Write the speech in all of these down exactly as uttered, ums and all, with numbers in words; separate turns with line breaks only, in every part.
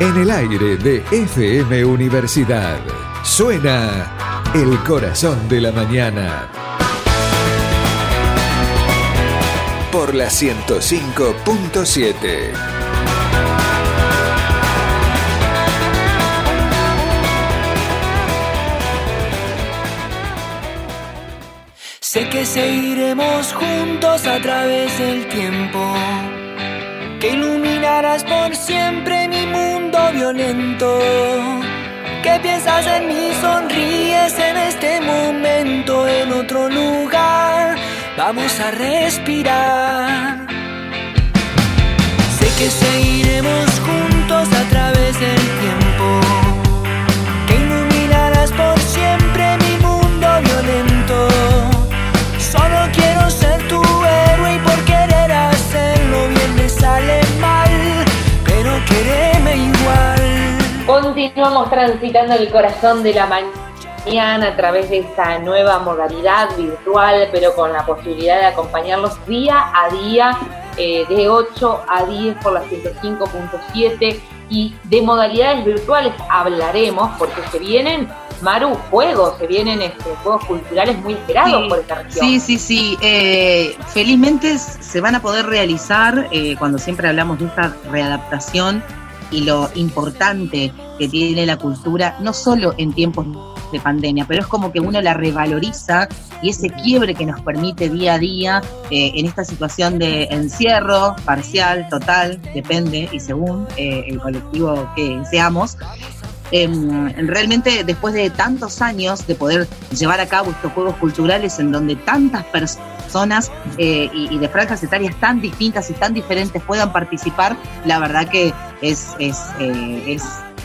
En el aire de F M Universidad suena El Corazón de la Mañana. Por la ciento cinco punto siete.
Sé que seguiremos juntos a través del tiempo, que iluminarás por siempre mi mundo violento, que piensas en mí, sonríes en este momento, en otro lugar, vamos a respirar. Sé que seguiremos juntos a través del tiempo, que iluminarás por siempre mi mundo violento. Solo quiero ser tu héroe y por querer hacerlo bien me sale mal, pero quereme igual.
Continuamos transitando el corazón de la mañana a través de esta nueva modalidad virtual, pero con la posibilidad de acompañarlos día a día, eh, de ocho a diez por la ciento cinco punto siete, y de modalidades virtuales hablaremos porque se vienen, Maru, juegos, se vienen este, juegos culturales muy esperados
sí,
por esta región.
Sí, sí, sí. Eh, felizmente se van a poder realizar, eh, cuando siempre hablamos de esta readaptación y lo importante que tiene la cultura, no solo en tiempos de pandemia, pero es como que uno la revaloriza y ese quiebre que nos permite día a día eh, en esta situación de encierro, parcial, total, depende y según eh, el colectivo que seamos. Eh, realmente después de tantos años de poder llevar a cabo estos juegos culturales en donde tantas personas eh, y, y de franjas etarias tan distintas y tan diferentes puedan participar, la verdad que es, es, eh, es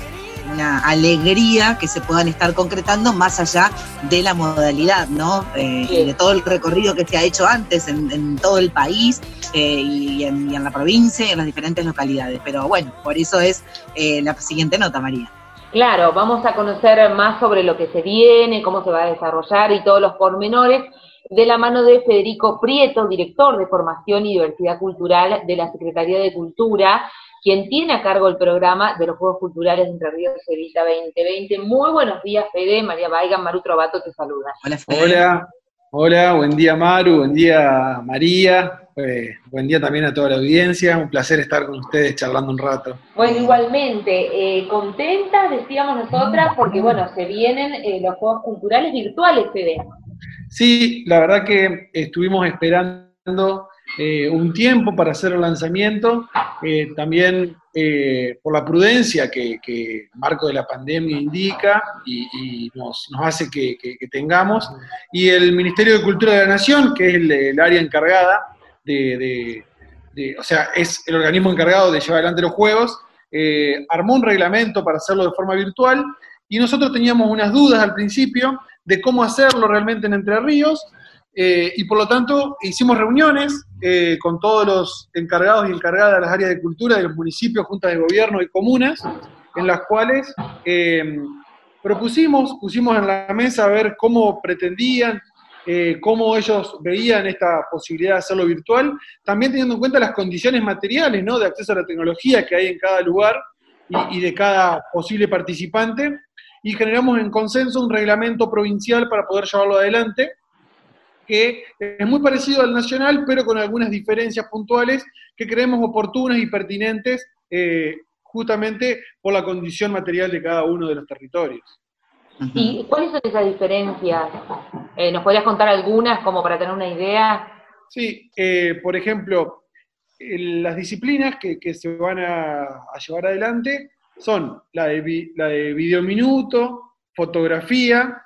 una alegría que se puedan estar concretando más allá de la modalidad, ¿no? Eh, sí. Y de todo el recorrido que se ha hecho antes en, en todo el país eh, y, en, y en la provincia y en las diferentes localidades. Pero bueno, por eso es eh, la siguiente nota, María.
Claro, vamos a conocer más sobre lo que se viene, cómo se va a desarrollar y todos los pormenores de la mano de Federico Prieto, director de Formación y Diversidad Cultural de la Secretaría de Cultura, quien tiene a cargo el programa de los Juegos Culturales de Entre Ríos Evita veinte veinte. Muy buenos días, Fede. María Baigan, Maru Trovato te saluda.
Hola, Fede. Hola, hola, buen día, Maru, buen día, María. Eh, buen día también a toda la audiencia, un placer estar con ustedes charlando un rato.
Bueno, igualmente, eh, contentas, decíamos nosotras, porque bueno, se vienen eh, los Juegos Culturales virtuales, Fede.
Sí, la verdad que estuvimos esperando eh, un tiempo para hacer el lanzamiento, eh, también eh, por la prudencia que, que el marco de la pandemia indica y, y nos, nos hace que, que, que tengamos, y el Ministerio de Cultura de la Nación, que es el, el área encargada, De, de, de, o sea, es el organismo encargado de llevar adelante los juegos, eh, armó un reglamento para hacerlo de forma virtual, y nosotros teníamos unas dudas al principio de cómo hacerlo realmente en Entre Ríos, eh, y por lo tanto hicimos reuniones eh, con todos los encargados y encargadas de las áreas de cultura de los municipios, juntas de gobierno y comunas, en las cuales eh, propusimos, pusimos en la mesa a ver cómo pretendían, Eh, cómo ellos veían esta posibilidad de hacerlo virtual, también teniendo en cuenta las condiciones materiales, ¿no?, de acceso a la tecnología que hay en cada lugar y, y de cada posible participante, y generamos en consenso un reglamento provincial para poder llevarlo adelante, que es muy parecido al nacional, pero con algunas diferencias puntuales que creemos oportunas y pertinentes eh, justamente por la condición material de cada uno de los territorios.
¿Y cuáles son esas diferencias? Eh, ¿Nos podrías contar algunas como para tener una idea?
Sí, eh, por ejemplo, eh, las disciplinas que, que se van a, a llevar adelante son la de, vi, la de videominuto, fotografía,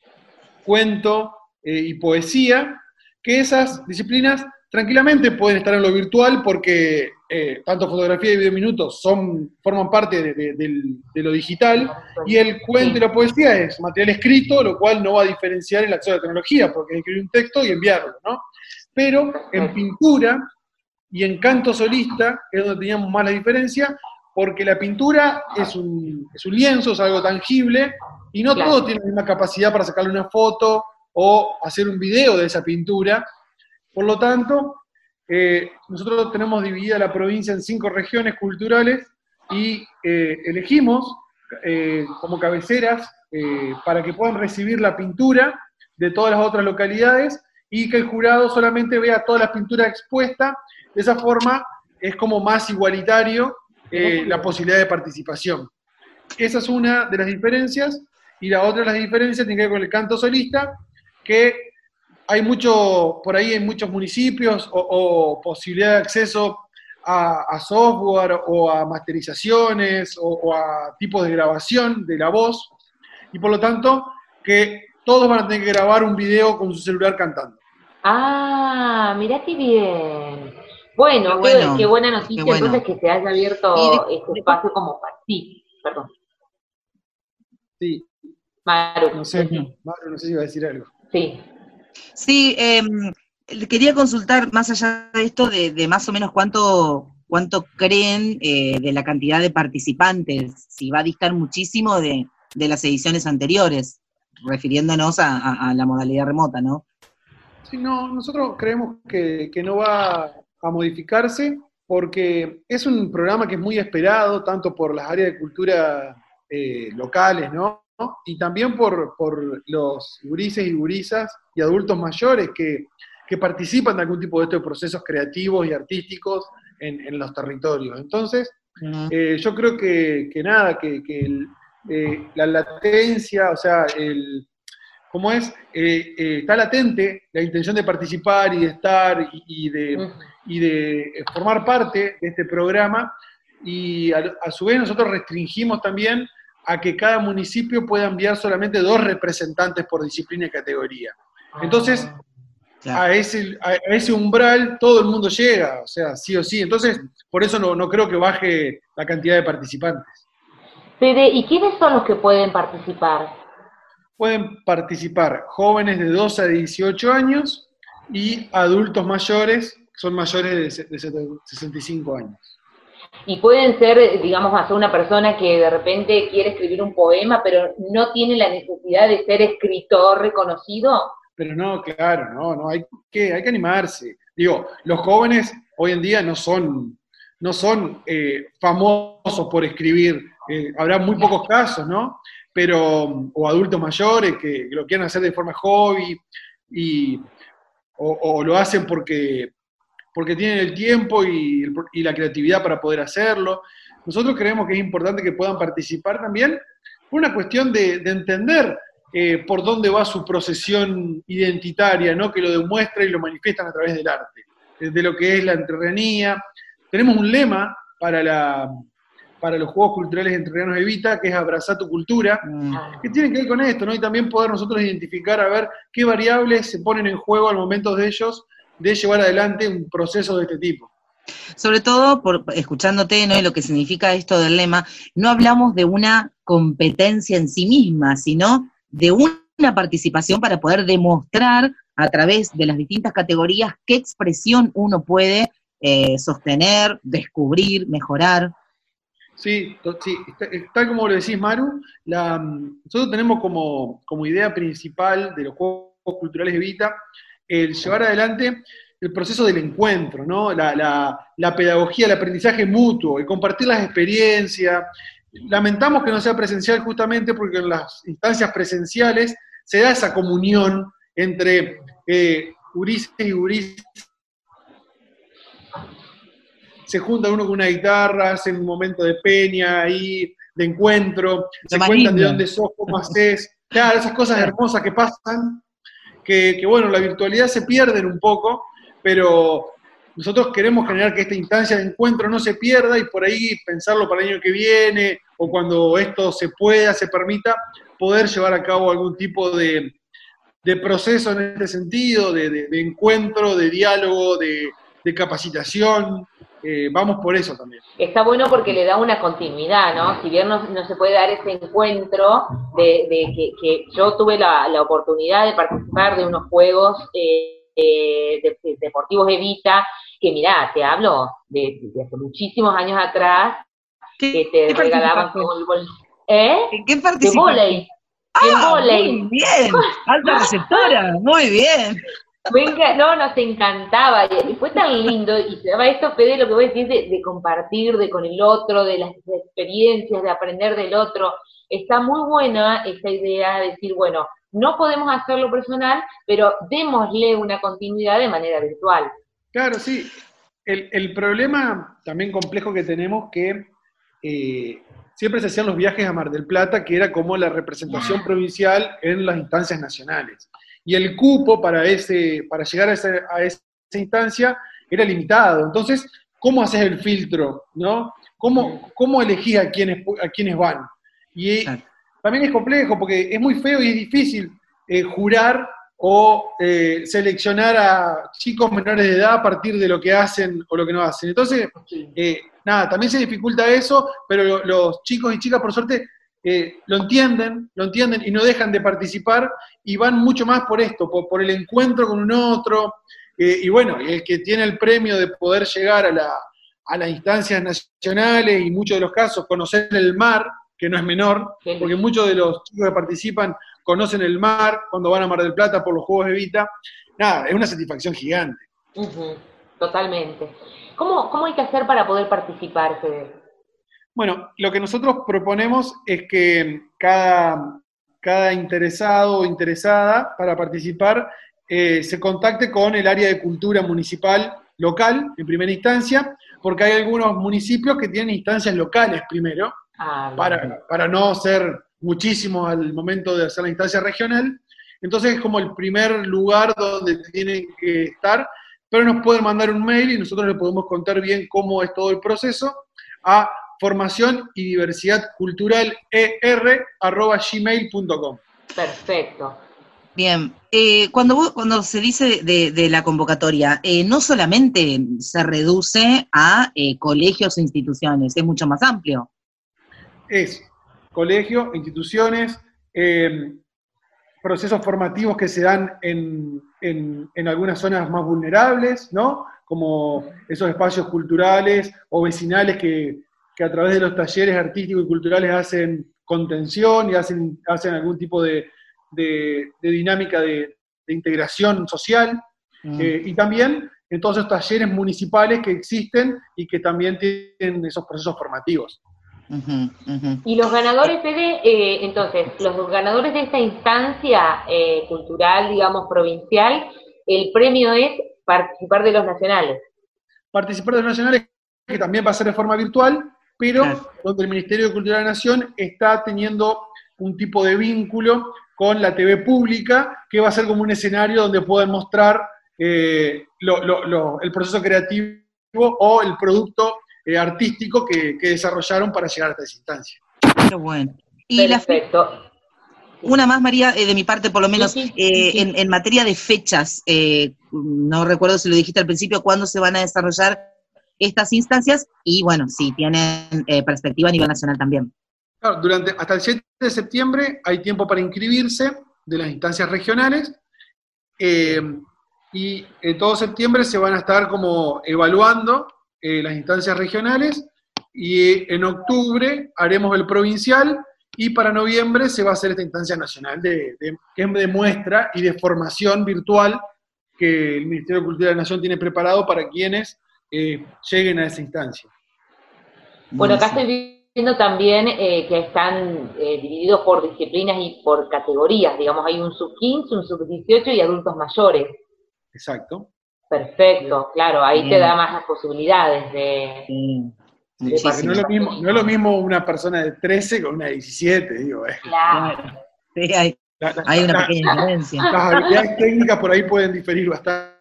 cuento eh, y poesía, que esas disciplinas tranquilamente pueden estar en lo virtual porque eh, tanto fotografía y videominuto son, forman parte de, de, de, de lo digital, y el cuento y la poesía es material escrito, lo cual no va a diferenciar el acceso a la tecnología, porque es escribir un texto y enviarlo, ¿no? Pero en pintura y en canto solista es donde teníamos más la diferencia, porque la pintura es un, es un lienzo, es algo tangible, y no
claro.
todos tienen la misma capacidad para sacarle una foto o hacer un video de esa pintura. Por lo tanto, eh, nosotros tenemos dividida la provincia en cinco regiones culturales, y eh, elegimos eh, como cabeceras eh, para que puedan recibir la pintura de todas las otras localidades y que el jurado solamente vea todas las pinturas expuestas. De esa forma es como más igualitario eh, la posibilidad de participación. Esa es una de las diferencias, y la otra de las diferencias tiene que ver con el canto solista, que hay mucho, por ahí hay muchos municipios o, o posibilidad de acceso a, a software o a masterizaciones o, o a tipos de grabación de la voz, y por lo tanto que todos van a tener que grabar un video con su celular cantando.
Ah, mirá qué bien. Bueno,
Qué bueno,
qué, qué buena noticia,
qué bueno.
entonces, que se haya abierto
Y de-
este espacio como para... Sí, perdón.
Sí,
Maru.
no sé, Maru, no sé si iba a decir algo.
Sí.
Sí, eh, quería consultar, más allá de esto, de, de más o menos cuánto, cuánto creen eh, de la cantidad de participantes, si va a distar muchísimo de, de las ediciones anteriores, refiriéndonos a, a, a la modalidad remota, ¿no?
Sí, no, nosotros creemos que, que no va a modificarse, porque es un programa que es muy esperado, tanto por las áreas de cultura eh, locales, ¿no? Y también por, por los gurises y gurisas y adultos mayores que, que participan de algún tipo de estos procesos creativos y artísticos en, en los territorios. Entonces,
Uh-huh.
eh, yo creo que, que nada, que, que el, eh, la latencia, o sea, el, ¿cómo es? Eh, eh, está latente la intención de participar y de estar y, y, de, y de formar parte de este programa, y a, a su vez nosotros restringimos también a que cada municipio pueda enviar solamente dos representantes por disciplina y categoría. Entonces,
Claro.
a ese, a ese umbral todo el mundo llega, o sea, sí o sí. Entonces, por eso no, no creo que baje la cantidad de participantes.
Fede, ¿y quiénes son los que pueden participar?
Pueden participar jóvenes de doce a dieciocho años y adultos mayores, que son mayores de, de sesenta y cinco años.
Y pueden ser, digamos, hacer una persona que de repente quiere escribir un poema, pero no tiene la necesidad de ser escritor reconocido.
Pero no, claro, no, no, hay que, hay que animarse. Digo, los jóvenes hoy en día no son, no son eh, famosos por escribir, eh, habrá muy pocos casos, ¿no? Pero, o adultos mayores que, que lo quieran hacer de forma hobby, y, o, o lo hacen porque, porque tienen el tiempo y, y la creatividad para poder hacerlo. Nosotros creemos que es importante que puedan participar también por una cuestión de, de entender eh, por dónde va su procesión identitaria, ¿no? Que lo demuestra y lo manifiestan a través del arte, de lo que es la entrerrianía. Tenemos un lema para, la, para los Juegos Culturales Entrerrianos Evita, que es abrazar tu cultura,
Mm.
que tiene que ver con esto, ¿no? Y también poder nosotros identificar a ver qué variables se ponen en juego al momento de ellos de llevar adelante un proceso de este tipo.
Sobre todo, por, escuchándote, ¿no? Y lo que significa esto del lema, no hablamos de una competencia en sí misma, sino de una participación para poder demostrar a través de las distintas categorías qué expresión uno puede eh, sostener, descubrir, mejorar.
Sí, to- sí, está- tal como lo decís, Maru, la, nosotros tenemos como, como idea principal de los Juegos Culturales Evita el llevar adelante el proceso del encuentro, ¿no? La, la, la pedagogía, el aprendizaje mutuo, el compartir las experiencias. Lamentamos que no sea presencial justamente porque en las instancias presenciales se da esa comunión entre eh, gurises y gurises. Se junta uno con una guitarra, hacen un momento de peña ahí, de encuentro, se
más
cuentan de
lindo.
dónde sos, cómo haces. Claro, esas cosas hermosas que pasan, que, que bueno, la virtualidad se pierden un poco, pero nosotros queremos generar que esta instancia de encuentro no se pierda y por ahí pensarlo para el año que viene, o cuando esto se pueda, se permita, poder llevar a cabo algún tipo de, de proceso en este sentido, de, de, de encuentro, de diálogo, de, de capacitación. Eh, vamos por eso también.
Está bueno porque le da una continuidad, ¿no? Si bien no, no se puede dar ese encuentro de, de que, que yo tuve la, la oportunidad de participar de unos juegos eh, eh, de, de deportivos Evita, que mirá, te hablo de, de hace muchísimos años atrás, que te
¿Qué
regalaban
participaste?
como el bol- ¿eh?
¿En qué
De
participaste?
vóley. De
Ah,
vóley.
muy bien, alta receptora, muy bien.
Venga, no, nos encantaba, y fue tan lindo, y se daba esto, Fede, lo que vos decís de, de compartir de con el otro, de las experiencias, de aprender del otro. Está muy buena esa idea de decir, bueno, no podemos hacerlo personal, pero démosle una continuidad de manera virtual.
Claro, sí. El, el problema también complejo que tenemos que eh, siempre se hacían los viajes a Mar del Plata, que era como la representación provincial en las instancias nacionales. Y el cupo para, ese, para llegar a, ese, a esa instancia era limitado. Entonces, ¿cómo haces el filtro? ¿No? ¿Cómo, cómo elegís a quienes, a quienes van? Y Exacto. También es complejo, porque es muy feo y es difícil eh, jurar o eh, seleccionar a chicos menores de edad a partir de lo que hacen o lo que no hacen. Entonces, eh, nada, también se dificulta eso, pero lo, los chicos y chicas, por suerte, Eh, lo entienden, lo entienden y no dejan de participar y van mucho más por esto, por, por el encuentro con un otro, eh, y bueno, el que tiene el premio de poder llegar a, la, a las instancias nacionales y en muchos de los casos conocer el mar, que no es menor, porque muchos de los chicos que participan conocen el mar cuando van a Mar del Plata por los Juegos de Evita, nada, es una satisfacción gigante.
Uh-huh, totalmente. ¿Cómo, ¿Cómo hay que hacer para poder participar, Fede?
Bueno, lo que nosotros proponemos es que cada, cada interesado o interesada para participar eh, se contacte con el área de cultura municipal local, en primera instancia, porque hay algunos municipios que tienen instancias locales primero, ah, para, para no ser muchísimos al momento de hacer la instancia regional. Entonces es como el primer lugar donde tienen que estar, pero nos pueden mandar un mail y nosotros les podemos contar bien cómo es todo el proceso a formación y diversidad cultural er arroba gmail punto com.
Perfecto.
Bien, eh, cuando, vos, cuando se dice de, de la convocatoria, eh, no solamente se reduce a eh, colegios e instituciones, es mucho más amplio.
Es colegios, instituciones, eh, procesos formativos que se dan en, en, en algunas zonas más vulnerables, ¿no? Como esos espacios culturales o vecinales que que a través de los talleres artísticos y culturales hacen contención y hacen, hacen algún tipo de, de, de dinámica de, de integración social, mm. eh, y también en todos esos talleres municipales que existen y que también tienen esos procesos formativos.
Uh-huh, uh-huh. Y los ganadores, Fede, eh, entonces, los ganadores de esta instancia eh, cultural, digamos, provincial, el premio es participar de los nacionales.
Participar de los nacionales, que también va a ser de forma virtual, pero claro, donde el Ministerio de Cultura de la Nación está teniendo un tipo de vínculo con la T V pública, que va a ser como un escenario donde pueden mostrar eh, lo, lo, lo, el proceso creativo o el producto eh, artístico que, que desarrollaron para llegar hasta esa instancia.
Qué bueno. Y Perfecto. La, una más, María, eh, de mi parte por lo menos, sí, sí, eh, sí. En, en materia de fechas, eh, no recuerdo si lo dijiste al principio, ¿cuándo se van a desarrollar estas instancias? Y bueno, si tienen eh, perspectiva a nivel nacional también.
Claro, durante, hasta el siete de septiembre hay tiempo para inscribirse de las instancias regionales, eh, y en todo septiembre se van a estar como evaluando eh, las instancias regionales, y en octubre haremos el provincial, y para noviembre se va a hacer esta instancia nacional de, de, que es de muestra y de formación virtual que el Ministerio de Cultura de la Nación tiene preparado para quienes Eh, lleguen a esa instancia.
Bueno, acá estoy viendo también eh, que están eh, divididos por disciplinas y por categorías, digamos, hay un sub quince, un sub dieciocho y adultos mayores.
Exacto.
Perfecto, claro, ahí Bien. Te da más las posibilidades de...
Sí. de sí, no, es lo mismo, no es lo mismo una persona de trece con una de diecisiete, digo. Eh.
Claro.
Sí, hay, la, la, hay una la, pequeña diferencia.
Las habilidades técnicas por ahí pueden diferir bastante.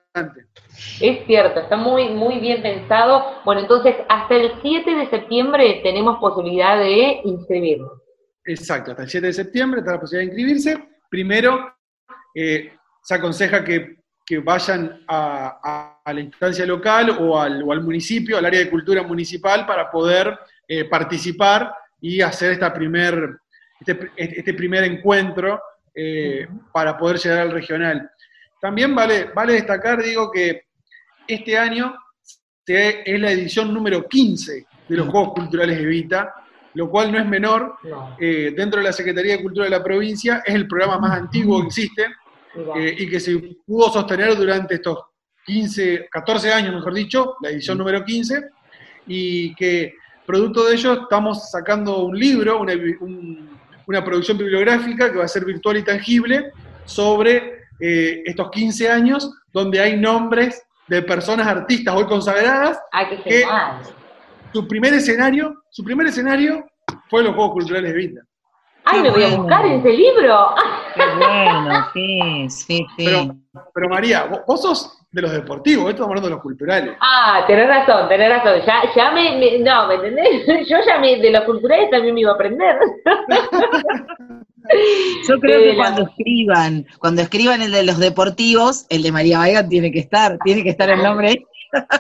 Es cierto, está muy, muy bien pensado. Bueno, entonces, hasta el siete de septiembre tenemos posibilidad de inscribirnos.
Exacto, hasta el siete de septiembre está la posibilidad de inscribirse. Primero, eh, se aconseja que, que vayan a, a, a la instancia local o al, o al municipio, al área de cultura municipal, para poder eh, participar y hacer esta primer, este, este primer encuentro eh, para poder llegar al regional. También vale, vale destacar, digo, que este año es la edición número quince de los Juegos Culturales Evita, lo cual no es menor. Eh, dentro de la Secretaría de Cultura de la provincia es el programa más antiguo que existe, eh, y que se pudo sostener durante estos quince, catorce años, mejor dicho, la edición mm. número quince, y que producto de ello estamos sacando un libro, una, un, una producción bibliográfica que va a ser virtual y tangible sobre eh, estos quince años, donde hay nombres de personas artistas hoy consagradas.
¡Ay, qué
que
genial!
Su primer escenario, su primer escenario fue los Juegos Culturales de Evita.
¡Ay, me voy a buscar ese libro!
¡Qué bueno! Sí, sí, sí.
Pero, pero María, vos, vos sos de los deportivos, esto estamos hablando de los culturales.
Ah, tenés razón, tenés razón. Ya, ya me, me, no, ¿me entendés? Yo ya me, de los culturales también me iba a aprender.
Yo creo que cuando escriban, cuando escriban el de los deportivos, el de María Weigand tiene que estar, tiene que estar el nombre ahí.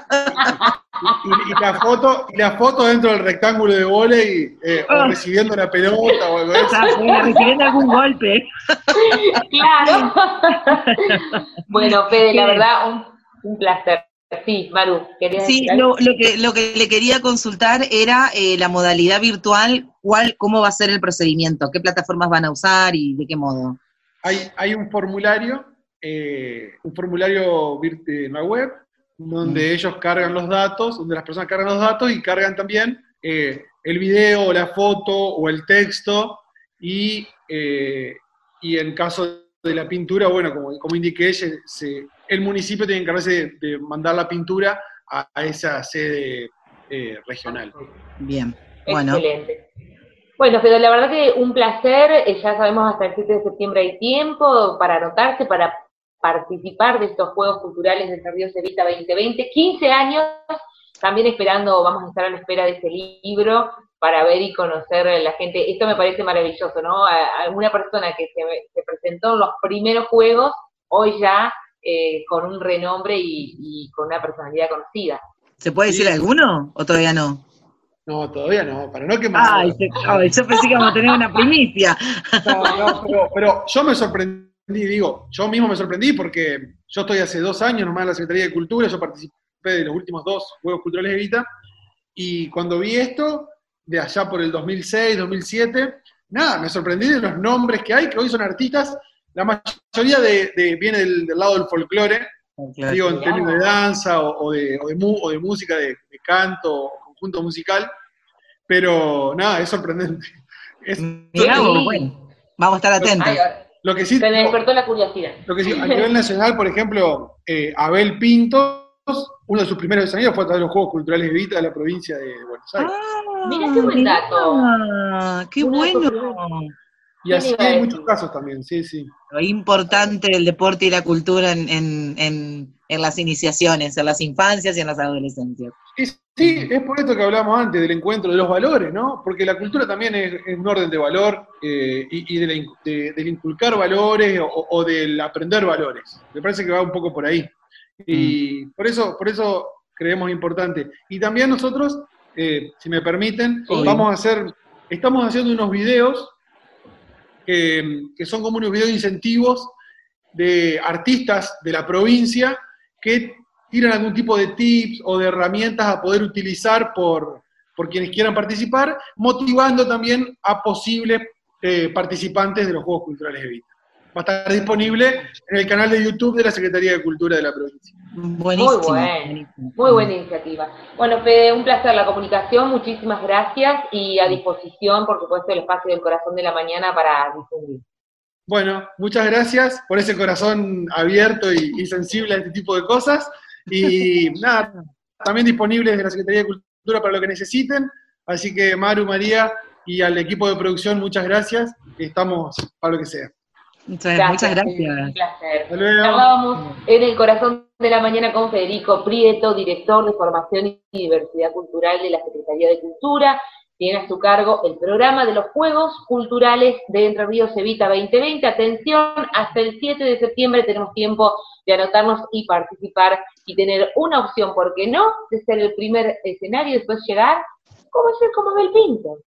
Y, y, la foto, y la foto dentro del rectángulo de vóley, eh, o recibiendo una pelota o algo de eso.
Ah, recibiendo algún golpe.
Claro. Bueno, Fede, la verdad, un, un placer. Sí, Maru, ¿querías
Sí,
decir
lo, lo, que, lo que le quería consultar era eh, la modalidad virtual, cuál, cómo va a ser el procedimiento, qué plataformas van a usar y de qué modo.
Hay, hay un formulario, eh, un formulario en la web, donde mm. ellos cargan los datos, donde las personas cargan los datos y cargan también eh, el video, o la foto, o el texto, y, eh, y en caso de la pintura, bueno, como, como indiqué, se, se, el municipio tiene que encargarse de, de mandar la pintura a, a esa sede eh, regional.
Bien, bueno.
Excelente. Bueno, pero la verdad que un placer, eh, ya sabemos hasta el siete de septiembre hay tiempo para anotarse, para participar de estos Juegos Culturales de Entre Ríos Evita veinte veinte, quince años, también esperando, vamos a estar a la espera de ese libro, para ver y conocer a la gente. Esto me parece maravilloso, ¿no? A alguna persona que se, se presentó en los primeros juegos, hoy ya eh, con un renombre y, y con una personalidad conocida.
¿Se puede decir sí. alguno o todavía no?
No, todavía no, para no quemar.
Ay, se, ay, yo pensé que íbamos a tener una primicia.
No, no, pero, pero yo me sorprendí, digo, yo mismo me sorprendí porque yo estoy hace dos años nomás en la Secretaría de Cultura, yo participé de los últimos dos Juegos Culturales de Evita, y cuando vi esto, de allá por el dos mil seis, dos mil siete, nada, me sorprendí de los nombres que hay, que hoy son artistas, la mayoría de, de viene del, del lado del folclore, claro, digo, en términos de danza, o, o, de, o, de, o de música, de, de canto, o conjunto musical, pero nada, es sorprendente. Es,
Digamos, bueno, vamos a estar atentos.
Ay,
lo que sí,
se me despertó la curiosidad.
Lo que sí, a nivel nacional, por ejemplo, eh, Abel Pintos, uno de sus primeros escenarios fue a través de los Juegos Culturales de Evita de la provincia de Buenos Aires.
Ah, mira qué buen dato.
Ah, qué bueno.
Y así hay muchos casos también, sí, sí.
Lo importante el deporte y la cultura en, en, en, en las iniciaciones, en las infancias y en las adolescencias.
Sí, sí, es por esto que hablamos antes, del encuentro de los valores, ¿no? Porque la cultura también es, es un orden de valor eh, y, y de la, de, del inculcar valores o, o del aprender valores. Me parece que va un poco por ahí. Y mm. por eso, por eso creemos importante. Y también nosotros, eh, si me permiten, sí. vamos a hacer, estamos haciendo unos videos que, que son como unos videos de incentivos de artistas de la provincia que tiran algún tipo de tips o de herramientas a poder utilizar por, por quienes quieran participar, motivando también a posibles eh, participantes de los Juegos Culturales de Evita. Va a estar disponible en el canal de YouTube de la Secretaría de Cultura de la provincia.
Buenísimo.
Muy buen, muy buena iniciativa. Bueno, Fede, un placer la comunicación, muchísimas gracias y a disposición, por supuesto, el espacio del Corazón de la Mañana para difundir.
Bueno, muchas gracias por ese corazón abierto y, y sensible a este tipo de cosas. Y nada, también disponibles de la Secretaría de Cultura para lo que necesiten. Así que Maru, María y al equipo de producción, muchas gracias. Estamos para lo que sea.
Muchas gracias. Muchas gracias.
Un placer. Hablábamos en el Corazón de la Mañana con Federico Prieto, director de Formación y Diversidad Cultural de la Secretaría de Cultura. Tiene a su cargo el programa de los Juegos Culturales de Entre Ríos Evita veinte veinte. Atención, hasta el siete de septiembre tenemos tiempo de anotarnos y participar y tener una opción, ¿por qué no?, de ser el primer escenario y después llegar, como ser como Abel Pintos.